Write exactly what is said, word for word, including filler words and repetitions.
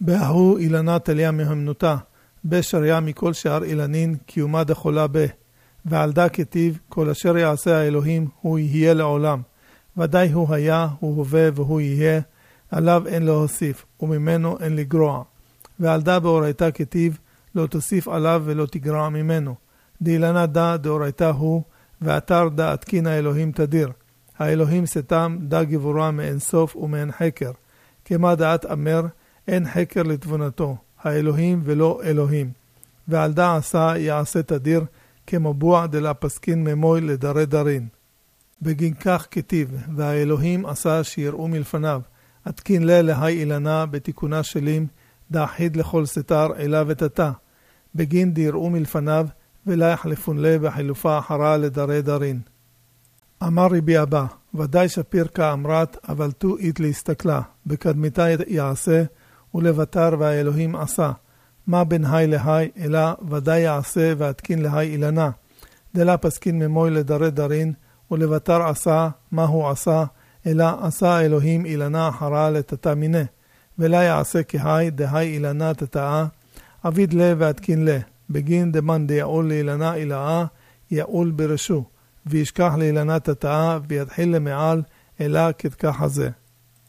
בהוא אילנה תליה מהמנותה, בשריה מכל שאר אילנין, קיומה דחולה בה. ועל דה כתיב, כל אשר יעשה האלוהים, הוא יהיה לעולם. ודאי הוא היה, הוא הווה והוא יהיה, עליו אין להוסיף, וממנו אין לגרוע. ועל דה באורייתה כתיב, לא תוסיף עליו ולא תגרע ממנו. דאילנה דה דאורייתה הוא, ואתר דה התקין האלוהים תדיר. האלוהים סתם דה גבורה מאין סוף ומאין חקר. כמה דעת אמר, אין חקר לתבונתו, האלוהים ולא אלוהים. ועל דה עשה יעשה תדיר, כמבוע דלה פסקין ממוי לדרי דרין. בגין כך כתיב, והאלוהים עשה שיראו מלפניו, התקין לה להי אילנה בתיקונה שלים, דאחיד לכל סתר אלה ותתה. בגין דיראו מלפניו, ולה יחלפון לה בחילופה אחרה לדרי דרין. אמר רבי אבא, ודאי שפיר כאמרת, אבל תו אית להסתכלה, בקדמיתה יעשה, ולבטר והאלוהים עשה. מה בין היי להי, אלא ודאי יעשה והתקין להי אילנה. דלה פסקין ממוי לדרי דרין, ולבטר עשה, מה הוא עשה, אלא עשה האלוהים אילנה אחרה לתתה מיני. ולה יעשה כהי, דהי אילנה תתאה, עביד לה והתקין לה. בגין דמן דיעול לאילנה אילאה, יעול ברשו. וישכח לאילנה תתאה, ויתחיל למעל, אלא כתכח הזה.